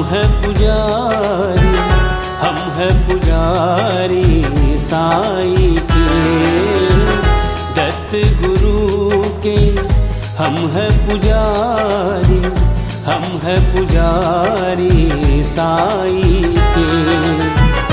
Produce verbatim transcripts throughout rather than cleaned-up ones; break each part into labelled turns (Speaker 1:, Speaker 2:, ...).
Speaker 1: है पुजारी, हम है पुजारी साईं के। दत्त गुरु के हम है पुजारी, हम है पुजारी साईं के।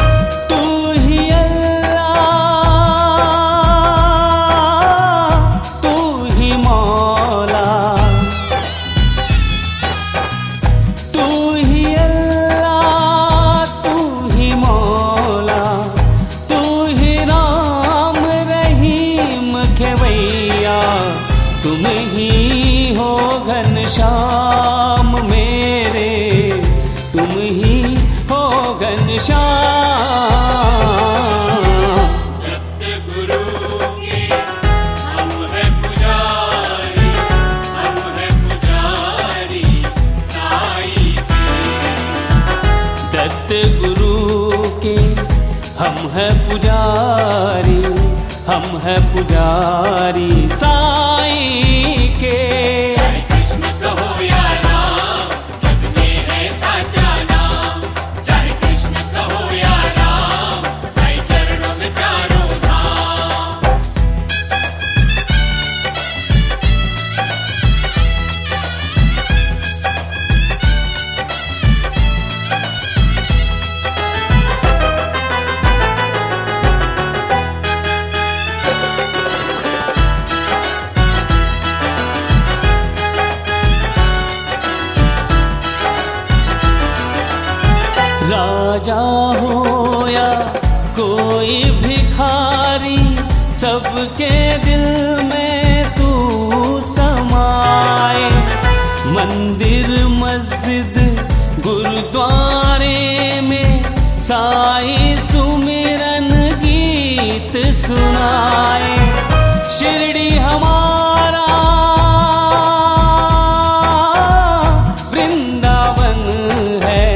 Speaker 1: श्याम मेरे तुम ही हो घनश्याम।
Speaker 2: दत्त गुरु के हम है पुजारी, हम है पुजारी साईं के।
Speaker 1: दत्त गुरु के हम है पुजारी, हम है पुजारी साईं के। राजा हो या कोई भिखारी, सबके दिल में तू समाए। मंदिर मस्जिद गुरुद्वारे में साईं सुमिरन गीत सुनाए। शिरडी हमारा वृंदावन है,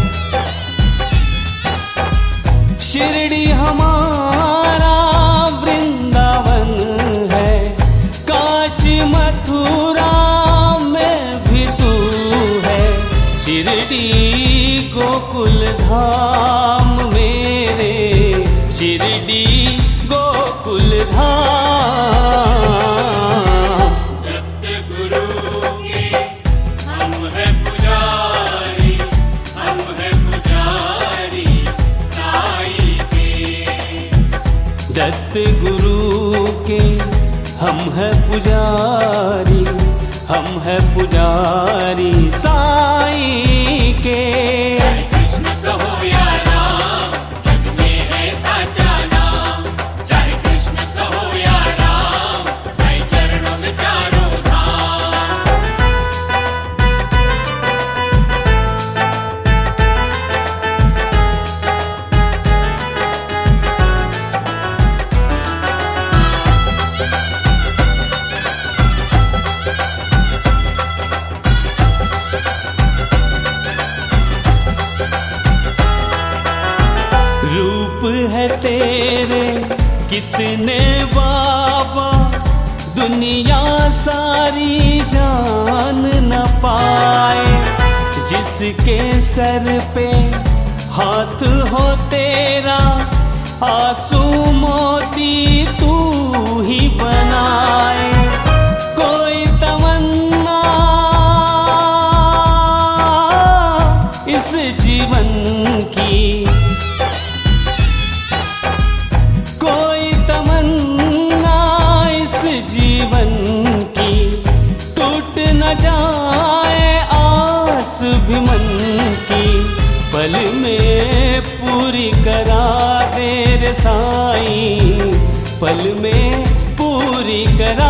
Speaker 1: शिरडी हमारा वृंदावन है। काशी मथुरा में भी तू है, शिरडी गोकुल धाम मेरे, शिरडी गोकुल धाम।
Speaker 2: दत्त गुरु के हम है पुजारी, हम है पुजारी साईं के।
Speaker 1: दत्त गुरु के हम है पुजारी, हम है पुजारी साईं के।
Speaker 2: कृष्ण कहो या राम, जग में है साचा नाम। जय कृष्ण कहो या राम, साईं चरणों में चारों धाम।
Speaker 1: रूप है तेरे कितने बाबा, दुनिया सारी जान न पाए। जिसके सर पे हाथ हो तेरा, आंसू मोती तू ही बनाए। कोई तमन्ना इस जीवन की, कोई तमन्ना इस जीवन की, टूट न जाए आस भी मन की। पल में पूरी करा दे रे साईं, पल में पूरी करा।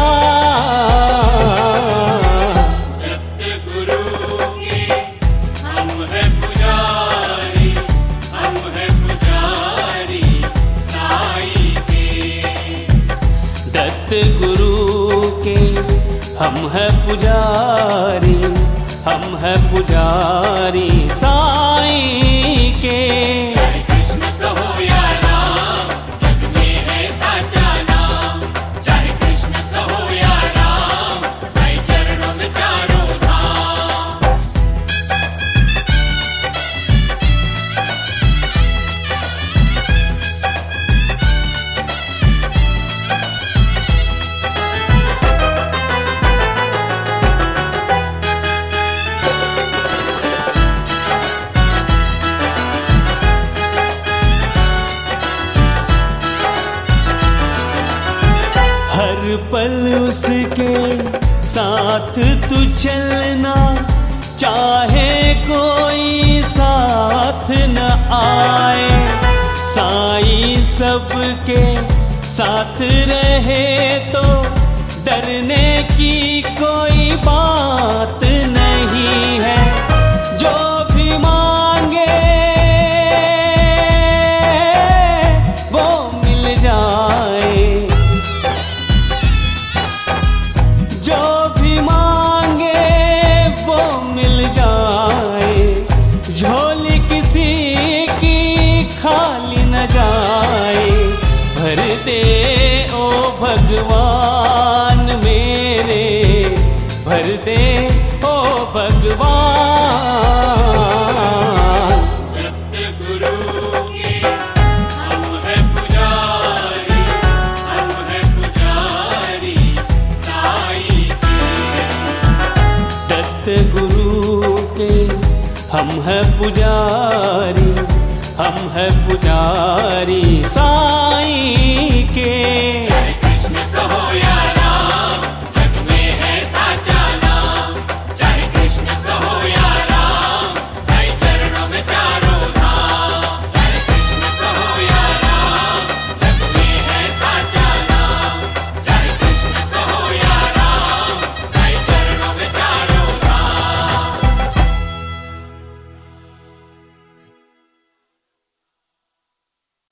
Speaker 2: दत्त गुरु के हम है पुजारी, हम है पुजारी साईं के।
Speaker 1: दत्त गुरु के हम है पुजारी, हम है पुजारी साईं के।
Speaker 2: कृष्ण कहो या राम, जग में है साचा नाम। जय कृष्ण कहो या राम, साईं चरणों में चारों धाम।
Speaker 1: हर पल उसके साथ तू चलना, चाहे कोई साथ न आए। साईं सबके साथ रहे तो डरने की कोई बात नहीं है। जो भी मांगे वो मिल जाए, जो भी मांगे वो मिल जाए। झोली किसी की खाली न जाए। भर दे ओ भगवान मेरे, भर दे ओ भगवान।
Speaker 2: दत्त गुरु के हम हैं पुजारी, हम हैं पुजारी साईं के।
Speaker 1: दत्त गुरु के हम हैं पुजारी, हम हैं पुजारी साईं के।
Speaker 2: जय कृष्ण कहो या